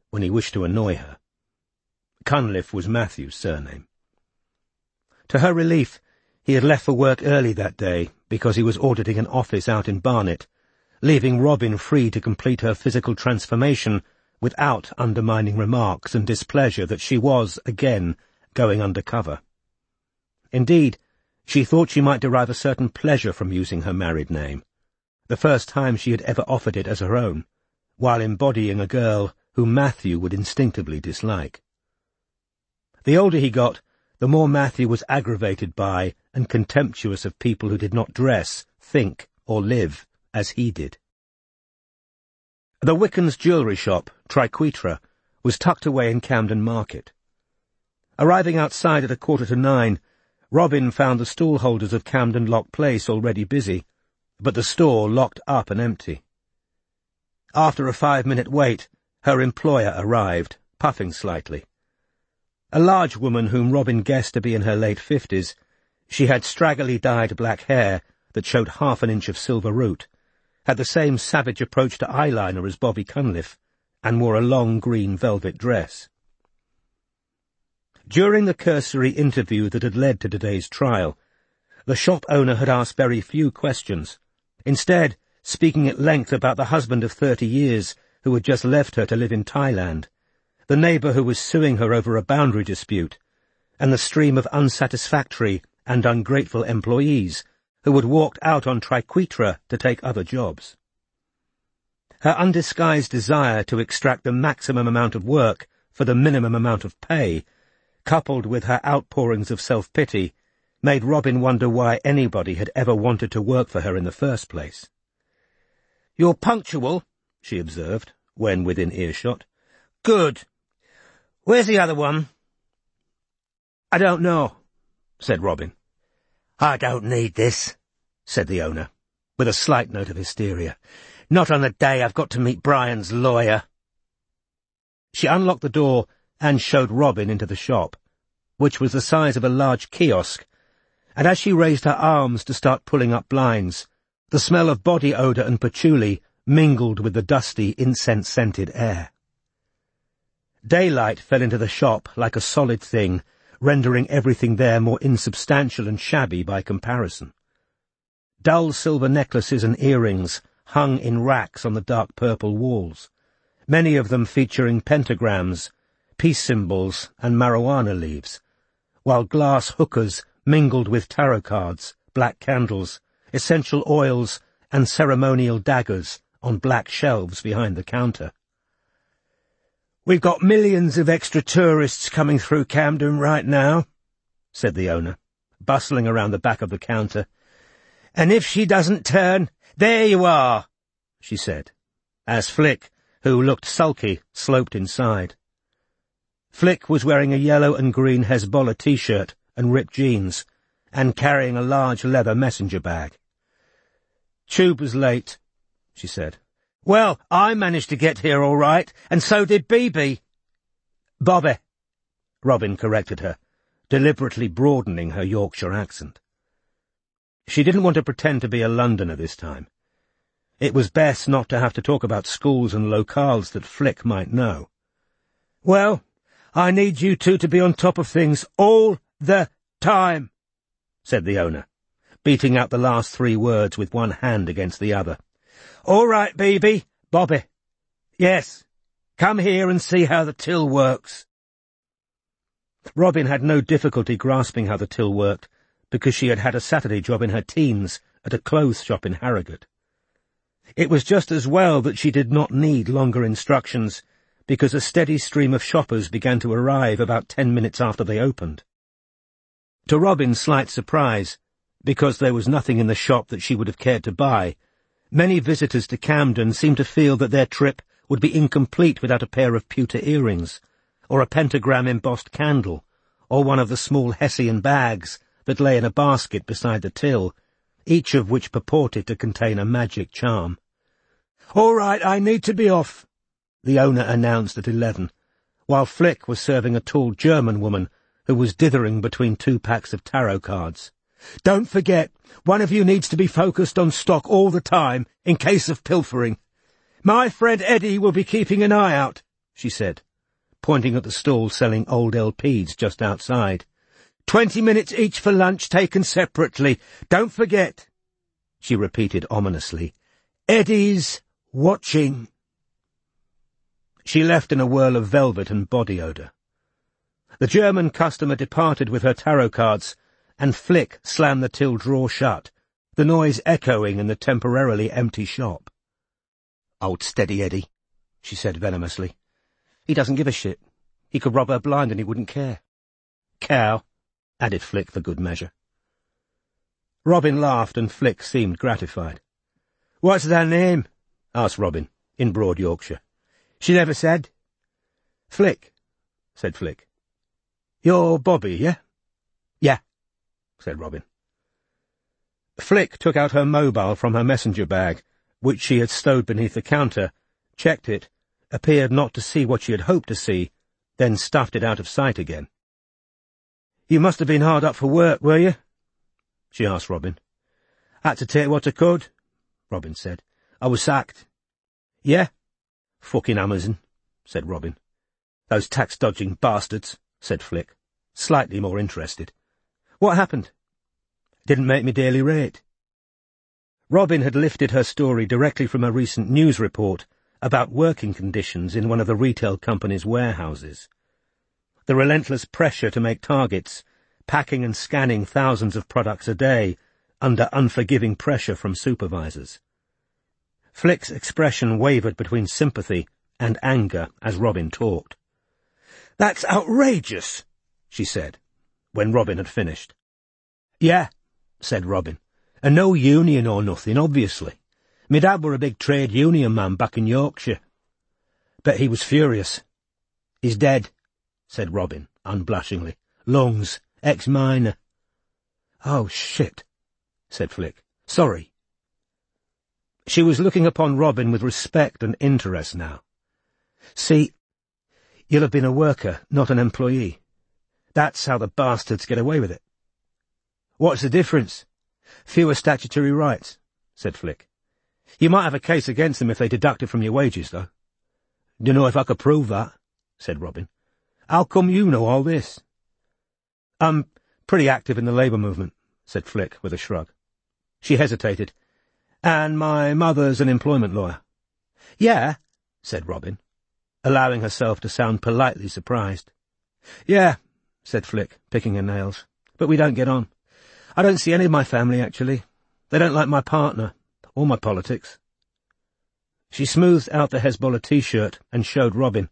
when he wished to annoy her. Cunliffe was Matthew's surname. To her relief, he had left for work early that day because he was auditing an office out in Barnet, leaving Robin free to complete her physical transformation without undermining remarks and displeasure that she was, again, going undercover. Indeed, she thought she might derive a certain pleasure from using her married name, the first time she had ever offered it as her own, while embodying a girl whom Matthew would instinctively dislike. The older he got, the more Matthew was aggravated by and contemptuous of people who did not dress, think, or live as he did. The Wickens jewellery shop, Triquetra, was tucked away in Camden Market. Arriving outside at 9:15, Robin found the stall-holders of Camden Lock Place already busy, but the store locked up and empty. After a 5-minute wait, her employer arrived, puffing slightly. A large woman whom Robin guessed to be in her late 50s, she had straggly dyed black hair that showed half an inch of silver root, had the same savage approach to eyeliner as Bobby Cunliffe, and wore a long green velvet dress. During the cursory interview that had led to today's trial, the shop owner had asked very few questions, instead speaking at length about the husband of 30 years who had just left her to live in Thailand, the neighbour who was suing her over a boundary dispute, and the stream of unsatisfactory and ungrateful employees who had walked out on Triquetra to take other jobs. Her undisguised desire to extract the maximum amount of work for the minimum amount of pay, coupled with her outpourings of self-pity, made Robin wonder why anybody had ever wanted to work for her in the first place. "You're punctual," she observed, when within earshot. "Good. Where's the other one?" "I don't know," said Robin. "I don't need this," said the owner, with a slight note of hysteria. "Not on the day I've got to meet Brian's lawyer." She unlocked the door and showed Robin into the shop, which was the size of a large kiosk, and as she raised her arms to start pulling up blinds, the smell of body odour and patchouli mingled with the dusty, incense-scented air. Daylight fell into the shop like a solid thing, rendering everything there more insubstantial and shabby by comparison. Dull silver necklaces and earrings hung in racks on the dark purple walls, many of them featuring pentagrams, peace symbols, and marijuana leaves, while glass hookahs mingled with tarot cards, black candles, essential oils, and ceremonial daggers on black shelves behind the counter. "We've got millions of extra tourists coming through Camden right now," said the owner, bustling around the back of the counter. "And if she doesn't turn, there you are," she said, as Flick, who looked sulky, sloped inside. Flick was wearing a yellow and green Hezbollah t-shirt and ripped jeans, and carrying a large leather messenger bag. "Tube was late," she said. "Well, I managed to get here all right, and so did Bibi." "Bobby," Robin corrected her, deliberately broadening her Yorkshire accent. She didn't want to pretend to be a Londoner this time. It was best not to have to talk about schools and locales that Flick might know. "Well, I need you two to be on top of things all the time," said the owner, beating out the last 3 words with one hand against the other. "All right, Bibi. Bobby. Yes, come here and see how the till works." Robin had no difficulty grasping how the till worked, because she had had a Saturday job in her teens at a clothes shop in Harrogate. It was just as well that she did not need longer instructions, because a steady stream of shoppers began to arrive about 10 minutes after they opened. To Robin's slight surprise, because there was nothing in the shop that she would have cared to buy, many visitors to Camden seemed to feel that their trip would be incomplete without a pair of pewter earrings, or a pentagram-embossed candle, or one of the small Hessian bags that lay in a basket beside the till, each of which purported to contain a magic charm. "All right, I need to be off," the owner announced at 11, while Flick was serving a tall German woman who was dithering between 2 packs of tarot cards. "Don't forget, one of you needs to be focused on stock all the time, in case of pilfering. My friend Eddie will be keeping an eye out. she said, pointing at the stall selling old LPs just outside. 20 minutes each for lunch, taken separately. Don't forget, she repeated ominously. Eddie's watching. She left in a whirl of velvet and body odour. The German customer departed with her tarot cards, and Flick slammed the till drawer shut, the noise echoing in the temporarily empty shop. Hold steady, Eddie, she said venomously. He doesn't give a shit. He could rob her blind and he wouldn't care. Cow, added Flick for good measure. Robin laughed and Flick seemed gratified. What's their name? Asked Robin, in broad Yorkshire. She never said. Flick, said Flick. You're Bobby, yeah? Yeah, said Robin. Flick took out her mobile from her messenger bag, which she had stowed beneath the counter, checked it, appeared not to see what she had hoped to see, then stuffed it out of sight again. You must have been hard up for work, were you? She asked Robin. Had to take what I could, Robin said. I was sacked. Yeah? Fucking Amazon, said Robin. Those tax-dodging bastards, said Flick, slightly more interested. What happened? Didn't make me daily rate. Robin had lifted her story directly from a recent news report about working conditions in one of the retail company's warehouses. The relentless pressure to make targets, packing and scanning thousands of products a day, under unforgiving pressure from supervisors. Flick's expression wavered between sympathy and anger as Robin talked. That's outrageous, she said, when Robin had finished. Yeah, said Robin, and no union or nothing, obviously. Me dad were a big trade union man back in Yorkshire. Bet he was furious. He's dead, said Robin, unblushingly. Lungs, ex-miner. Oh, shit, said Flick. Sorry. She was looking upon Robin with respect and interest now. See, you'll have been a worker, not an employee. That's how the bastards get away with it. What's the difference? Fewer statutory rights, said Flick. You might have a case against them if they deduct it from your wages, though. Dunno if I could prove that, said Robin. How come you know all this? I'm pretty active in the labour movement, said Flick with a shrug. She hesitated. And my mother's an employment lawyer. Yeah, said Robin, allowing herself to sound politely surprised. Yeah, said Flick, picking her nails, but we don't get on. I don't see any of my family, actually. They don't like my partner, or my politics. She smoothed out the Hezbollah t-shirt and showed Robin.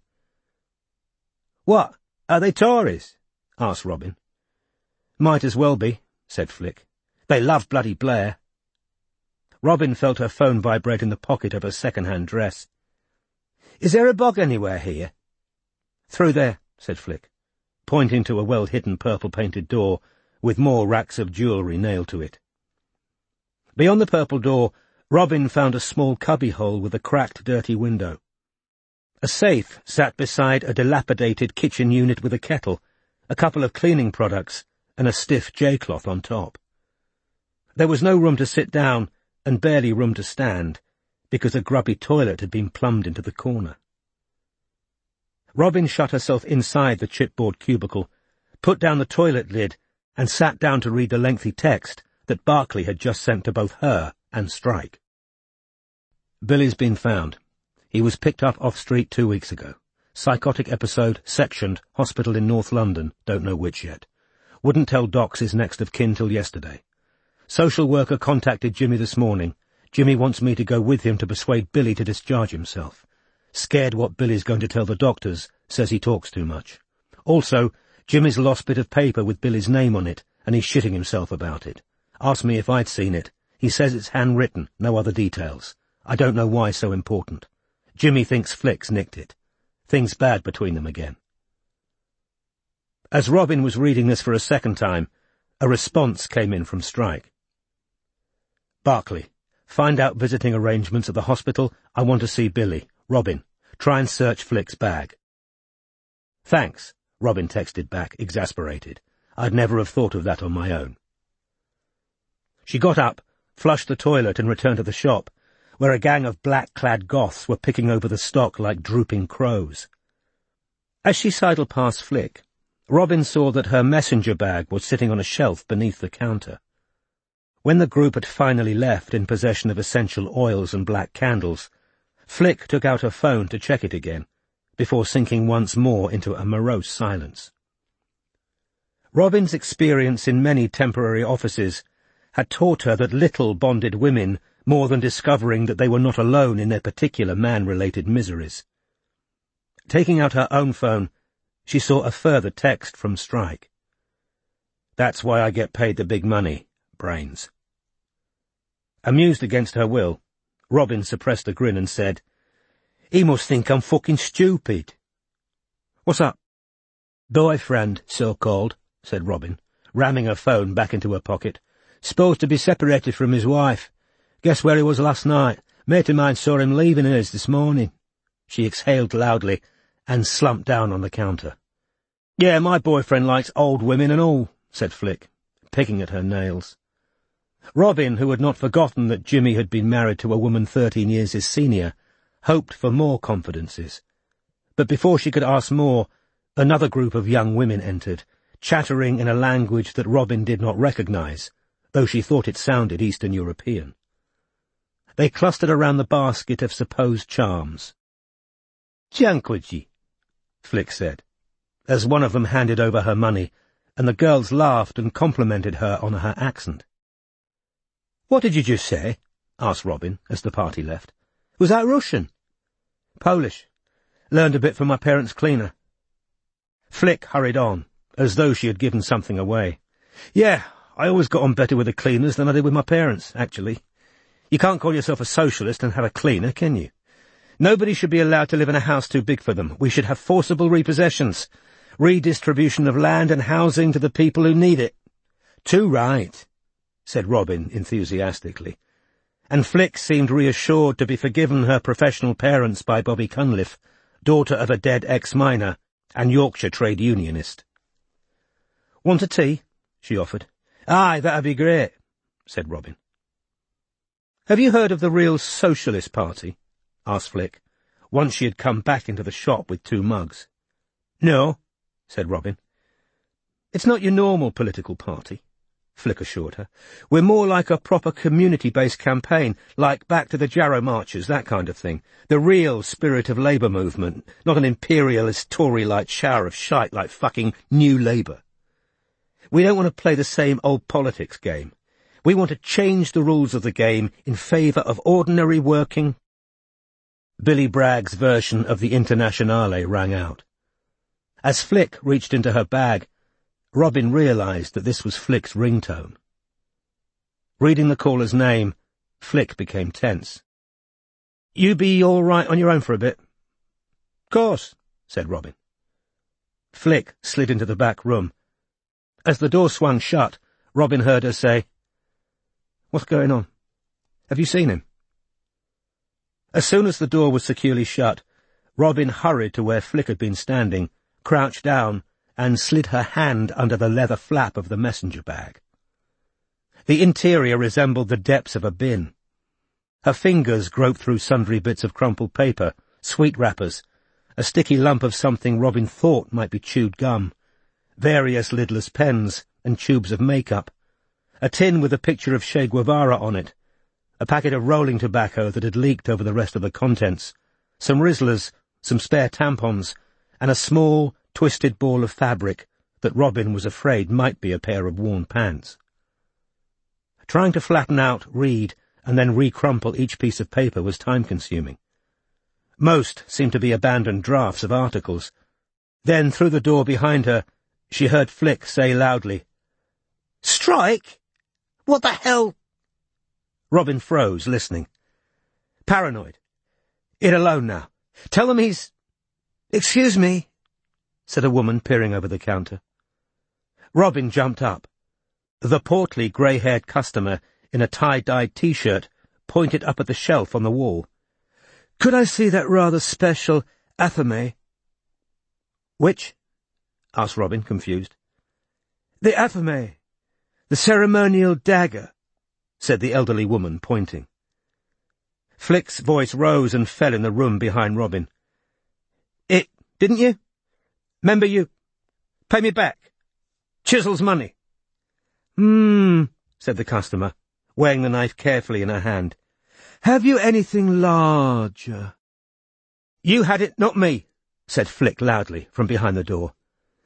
What, are they Tories? Asked Robin. Might as well be, said Flick. They love bloody Blair. Robin felt her phone vibrate in the pocket of her second-hand dress. Is there a bog anywhere here? Through there, said Flick, pointing to a well-hidden purple-painted door with more racks of jewellery nailed to it. Beyond the purple door, Robin found a small cubbyhole with a cracked, dirty window. A safe sat beside a dilapidated kitchen unit with a kettle, a couple of cleaning products, and a stiff J-cloth on top. There was no room to sit down, and barely room to stand, because a grubby toilet had been plumbed into the corner. Robin shut herself inside the chipboard cubicle, put down the toilet lid, and sat down to read the lengthy text that Barclay had just sent to both her and Strike. Billy's been found. He was picked up off-street 2 weeks ago. Psychotic episode, sectioned, hospital in North London, don't know which yet. Wouldn't tell docs his next of kin till yesterday. Social worker contacted Jimmy this morning. Jimmy wants me to go with him to persuade Billy to discharge himself. Scared what Billy's going to tell the doctors, says he talks too much. Also, Jimmy's lost bit of paper with Billy's name on it, and he's shitting himself about it. Asked me if I'd seen it. He says it's handwritten, no other details. I don't know why so important. Jimmy thinks Flick's nicked it. Things bad between them again. As Robin was reading this for a second time, a response came in from Strike. Barclay, find out visiting arrangements at the hospital. I want to see Billy. Robin, try and search Flick's bag. Thanks, Robin texted back, exasperated. I'd never have thought of that on my own. She got up, flushed the toilet and returned to the shop, where a gang of black-clad goths were picking over the stock like drooping crows. As she sidled past Flick, Robin saw that her messenger bag was sitting on a shelf beneath the counter. When the group had finally left in possession of essential oils and black candles, Flick took out her phone to check it again, before sinking once more into a morose silence. Robin's experience in many temporary offices had taught her that little bonded women more than discovering that they were not alone in their particular man-related miseries. Taking out her own phone, she saw a further text from Strike. "That's why I get paid the big money, Brains." Amused against her will, Robin suppressed a grin and said, "He must think I'm fucking stupid." "What's up?" "Boyfriend, so-called," said Robin, ramming her phone back into her pocket. "Supposed to be separated from his wife. Guess where he was last night? Mate of mine saw him leaving hers this morning." She exhaled loudly and slumped down on the counter. "Yeah, my boyfriend likes old women and all," said Flick, picking at her nails. Robin, who had not forgotten that Jimmy had been married to a woman 13 years his senior, hoped for more confidences. But before she could ask more, another group of young women entered, chattering in a language that Robin did not recognize, though she thought it sounded Eastern European. They clustered around the basket of supposed charms. "Dziękuję," Flick said, as one of them handed over her money, and the girls laughed and complimented her on her accent. "What did you just say?" asked Robin as the party left. "Was that Russian?" "Polish. Learned a bit from my parents' cleaner." Flick hurried on, as though she had given something away. "Yeah, I always got on better with the cleaners than I did with my parents, actually. You can't call yourself a socialist and have a cleaner, can you? Nobody should be allowed to live in a house too big for them. We should have forcible repossessions, redistribution of land and housing to the people who need it." "Too right," said Robin enthusiastically, and Flick seemed reassured to be forgiven her professional parents by Bobby Cunliffe, daughter of a dead ex-miner and Yorkshire trade unionist. "Want a tea?" she offered. "Aye, that'd be great," said Robin. "Have you heard of the Real Socialist Party?" asked Flick, once she had come back into the shop with 2 mugs. "No," said Robin. "It's not your normal political party," Flick assured her. "We're more like a proper community-based campaign, like Back to the Jarrow Marches, that kind of thing. The real spirit of Labour movement, not an imperialist Tory-light shower of shite like fucking New Labour. We don't want to play the same old politics game. We want to change the rules of the game in favour of ordinary working—" Billy Bragg's version of the Internationale rang out. As Flick reached into her bag, Robin realized that this was Flick's ringtone. Reading the caller's name, Flick became tense. "You be all right on your own for a bit?" "Course," said Robin. Flick slid into the back room. As the door swung shut, Robin heard her say, "What's going on? Have you seen him?" As soon as the door was securely shut, Robin hurried to where Flick had been standing, crouched down, and slid her hand under the leather flap of the messenger bag. The interior resembled the depths of a bin. Her fingers groped through sundry bits of crumpled paper, sweet wrappers, a sticky lump of something Robin thought might be chewed gum, various lidless pens and tubes of makeup, a tin with a picture of Che Guevara on it, a packet of rolling tobacco that had leaked over the rest of the contents, some Rizzlers, some spare tampons, and a small, twisted ball of fabric that Robin was afraid might be a pair of worn pants. Trying to flatten out, read, and then recrumple each piece of paper was time-consuming. Most seemed to be abandoned drafts of articles. Then, through the door behind her, she heard Flick say loudly, "Strike? What the hell?" Robin froze, listening. "Paranoid. In alone now. Tell them he's—" "Excuse me," said a woman peering over the counter. Robin jumped up. The portly, grey-haired customer in a tie-dyed T-shirt pointed up at the shelf on the wall. "Could I see that rather special athame?" "Which?" asked Robin, confused. "The athame. The ceremonial dagger," said the elderly woman, pointing. Flick's voice rose and fell in the room behind Robin. "Didn't you?" "'Member you. Pay me back. Chisel's money." Said the customer, weighing the knife carefully in her hand. "Have you anything larger?" "You had it, not me," said Flick loudly from behind the door.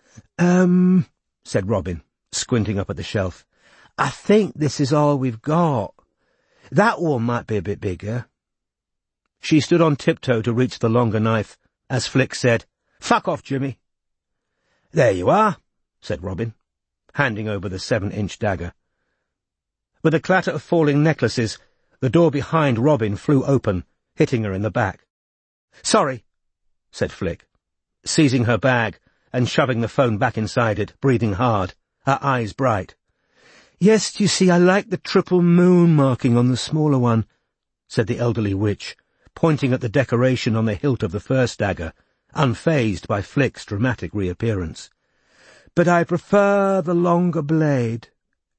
Said Robin, squinting up at the shelf. "I think this is all we've got. That one might be a bit bigger." She stood on tiptoe to reach the longer knife, as Flick said, "Fuck off, Jimmy." "There you are," said Robin, handing over the 7-inch dagger. With a clatter of falling necklaces, the door behind Robin flew open, hitting her in the back. "Sorry," said Flick, seizing her bag and shoving the phone back inside it, breathing hard, her eyes bright. "Yes, you see, I like the triple moon marking on the smaller one," said the elderly witch, pointing at the decoration on the hilt of the first dagger, unfazed by Flick's dramatic reappearance. "But I prefer the longer blade."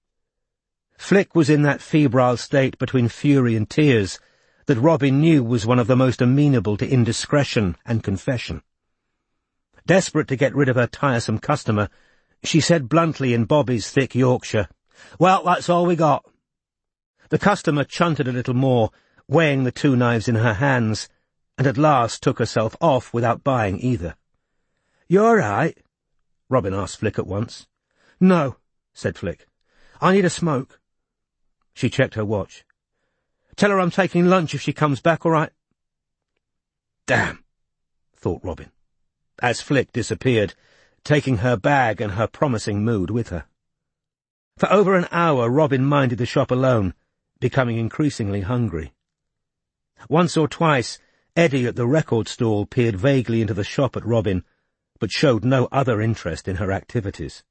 Flick was in that febrile state between fury and tears that Robin knew was one of the most amenable to indiscretion and confession. Desperate to get rid of her tiresome customer, she said bluntly in Bobby's thick Yorkshire, "Well, that's all we got." The customer chunted a little more, weighing the 2 knives in her hands, and at last took herself off without buying either. "You all right?" Robin asked Flick at once. "No," said Flick. "I need a smoke." She checked her watch. "Tell her I'm taking lunch if she comes back, all right?" "Damn," thought Robin, as Flick disappeared, taking her bag and her promising mood with her. For over an hour Robin minded the shop alone, becoming increasingly hungry. Once or twice Eddie at the record stall peered vaguely into the shop at Robin, but showed no other interest in her activities.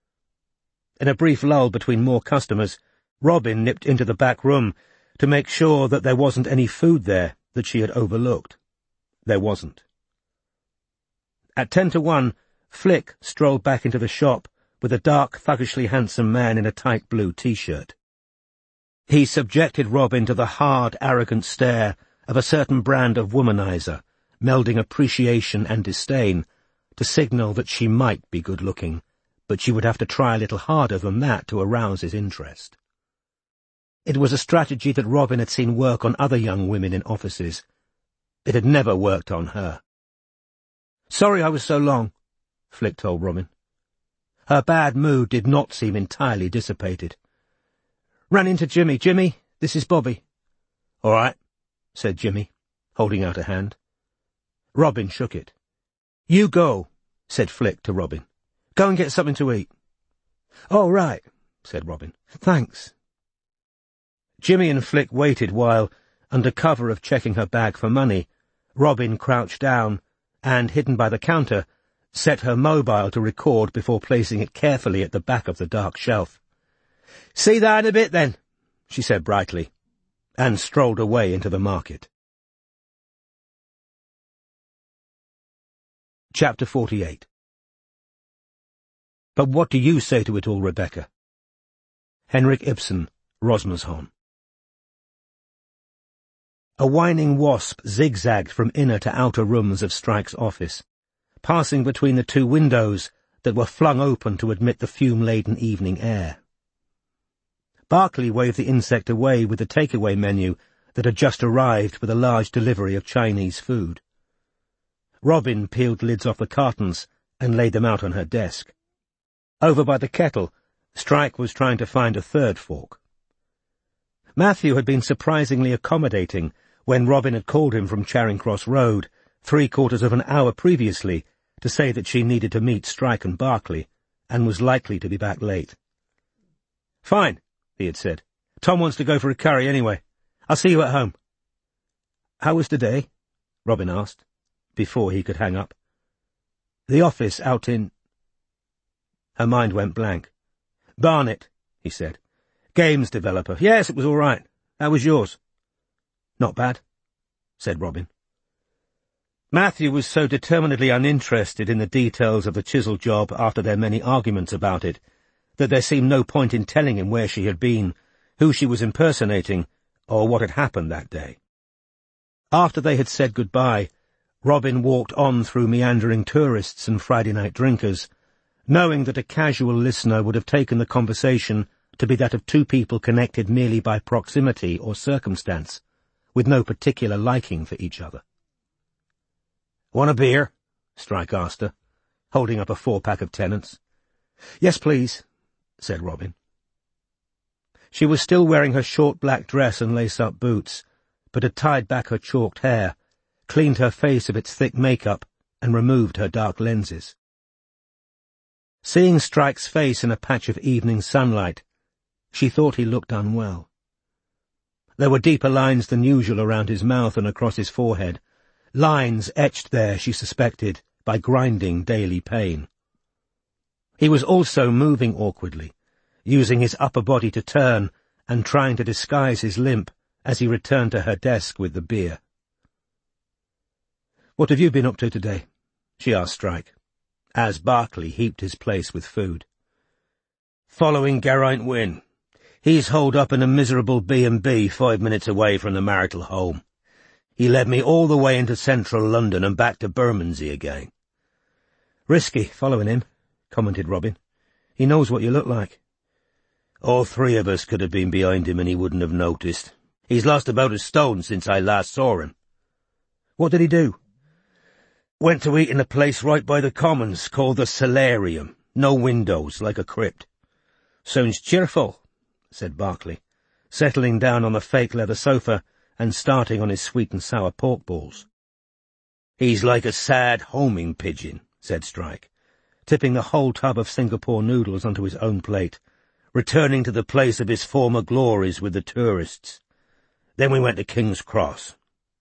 In a brief lull between more customers, Robin nipped into the back room to make sure that there wasn't any food there that she had overlooked. There wasn't. At 10-1, Flick strolled back into the shop with a dark, thuggishly handsome man in a tight blue T-shirt. He subjected Robin to the hard, arrogant stare of a certain brand of womanizer, melding appreciation and disdain, to signal that she might be good-looking, but she would have to try a little harder than that to arouse his interest. It was a strategy that Robin had seen work on other young women in offices. It had never worked on her. "Sorry I was so long," Flick told Robin. Her bad mood did not seem entirely dissipated. "Ran into Jimmy. Jimmy, this is Bobby." "All right," said Jimmy, holding out a hand. Robin shook it. "You go," said Flick to Robin. "Go and get something to eat." "Oh, right," said Robin. "Thanks." Jimmy and Flick waited while, under cover of checking her bag for money, Robin crouched down and, hidden by the counter, set her mobile to record before placing it carefully at the back of the dark shelf. "See that in a bit, then," she said brightly, and strolled away into the market. Chapter 48. But what do you say to it all, Rebecca? Henrik Ibsen, Rosmersholm. A whining wasp zigzagged from inner to outer rooms of Strike's office, passing between the 2 windows that were flung open to admit the fume-laden evening air. Barclay waved the insect away with the takeaway menu that had just arrived with a large delivery of Chinese food. Robin peeled lids off the cartons and laid them out on her desk. Over by the kettle, Strike was trying to find a third fork. Matthew had been surprisingly accommodating when Robin had called him from Charing Cross Road 3/4 of an hour previously to say that she needed to meet Strike and Barclay, and was likely to be back late. "Fine," he had said. "Tom wants to go for a curry anyway. I'll see you at home." "How was today?" Robin asked, before he could hang up. "The office out in—" Her mind went blank. "Barnet," he said. "Games developer. Yes, it was all right. How was yours?" "Not bad," said Robin. Matthew was so determinedly uninterested in the details of the chisel job after their many arguments about it, that there seemed no point in telling him where she had been, who she was impersonating, or what had happened that day. After they had said goodbye, Robin walked on through meandering tourists and Friday night drinkers, knowing that a casual listener would have taken the conversation to be that of two people connected merely by proximity or circumstance, with no particular liking for each other. "Want a beer?" Strike asked her, holding up a 4-pack of Tennant's. "Yes, please," said Robin. She was still wearing her short black dress and lace-up boots, but had tied back her chalked hair, cleaned her face of its thick makeup, and removed her dark lenses. Seeing Strike's face in a patch of evening sunlight, she thought he looked unwell. There were deeper lines than usual around his mouth and across his forehead, lines etched there, she suspected, by grinding daily pain. He was also moving awkwardly, using his upper body to turn and trying to disguise his limp as he returned to her desk with the beer. "What have you been up to today?" she asked Strike, as Barclay heaped his place with food. "Following Geraint Wynne. He's holed up in a miserable B&B 5 minutes away from the marital home. He led me all the way into central London and back to Bermondsey again." "Risky, following him," commented Robin. "He knows what you look like." "All 3 of us could have been behind him and he wouldn't have noticed. He's lost about a stone since I last saw him." "What did he do?" "Went to eat in a place right by the Commons called the Solarium. No windows, like a crypt." "Sounds cheerful," said Barclay, settling down on the fake leather sofa and starting on his sweet and sour pork balls. "He's like a sad homing pigeon," said Strike, tipping the whole tub of Singapore noodles onto his own plate, returning to the place of his former glories with the tourists. "Then we went to King's Cross."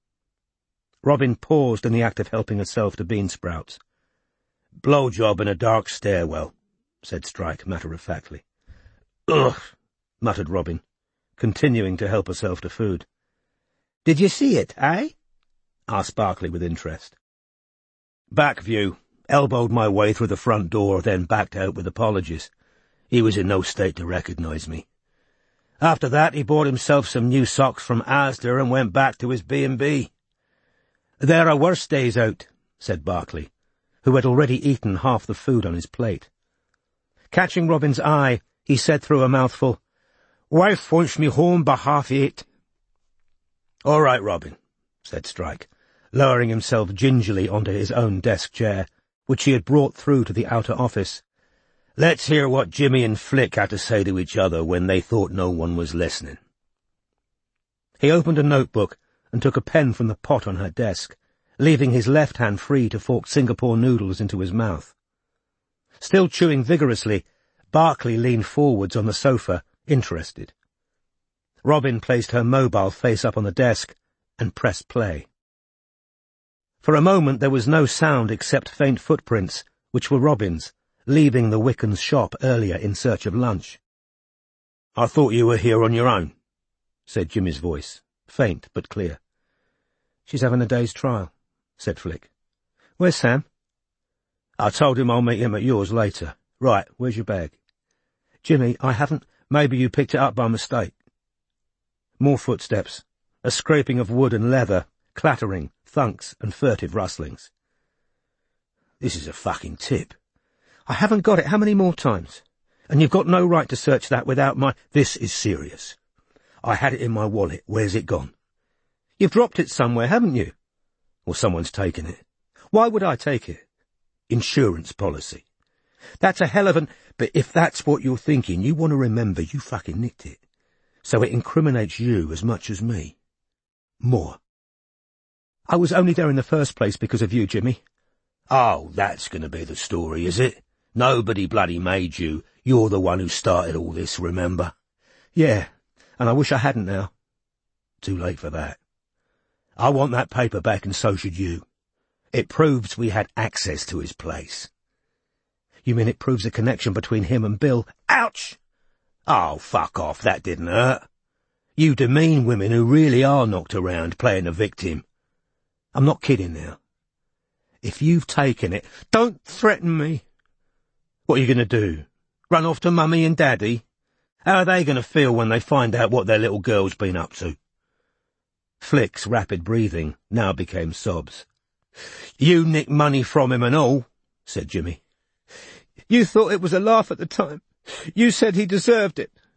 Robin paused in the act of helping herself to bean sprouts. "Blowjob in a dark stairwell," said Strike matter-of-factly. "Ugh," muttered Robin, continuing to help herself to food. "Did you see it, eh?" asked Barclay with interest. "Back view. Elbowed my way through the front door, then backed out with apologies. He was in no state to recognise me. After that he bought himself some new socks from Asda and went back to his B&B. "There are worse days out," said Barclay, who had already eaten half the food on his plate. Catching Robin's eye, he said through a mouthful, "Wife wants me home by 8:30. "All right, Robin," said Strike, lowering himself gingerly onto his own desk chair, which he had brought through to the outer office. "Let's hear what Jimmy and Flick had to say to each other when they thought no one was listening." He opened a notebook and took a pen from the pot on her desk, leaving his left hand free to fork Singapore noodles into his mouth. Still chewing vigorously, Barclay leaned forwards on the sofa, interested. Robin placed her mobile face up on the desk and pressed play. For a moment there was no sound except faint footprints, which were Robin's, leaving the Wickens shop earlier in search of lunch. "I thought you were here on your own," said Jimmy's voice, faint but clear. "She's having a day's trial," said Flick. "Where's Sam?" "I told him I'll meet him at yours later. Right, where's your bag?" "Jimmy, I haven't—" "Maybe you picked it up by mistake." More footsteps, a scraping of wood and leather, clattering, thunks and furtive rustlings. "This is a fucking tip." "I haven't got it. How many more times? And you've got no right to search that without my—" "This is serious. I had it in my wallet. Where's it gone?" "You've dropped it somewhere, haven't you?" "Or someone's taken it." "Why would I take it?" "Insurance policy." "That's a hell of an—" "But if that's what you're thinking, you want to remember you fucking nicked it. So it incriminates you as much as me. More." "I was only there in the first place because of you, Jimmy." "Oh, that's going to be the story, is it? Nobody bloody made you. You're the one who started all this, remember?" "Yeah, and I wish I hadn't now." "Too late for that. I want that paper back and so should you. It proves we had access to his place." "You mean it proves a connection between him and Bill?" "Ouch! Oh, fuck off, that didn't hurt. You demean women who really are knocked around playing a victim. I'm not kidding now. If you've taken it—" "Don't threaten me." "What are you going to do? Run off to Mummy and Daddy? How are they going to feel when they find out what their little girl's been up to?" Flick's rapid breathing now became sobs. "You nicked money from him and all," said Jimmy. "You thought it was a laugh at the time. You said he deserved it,"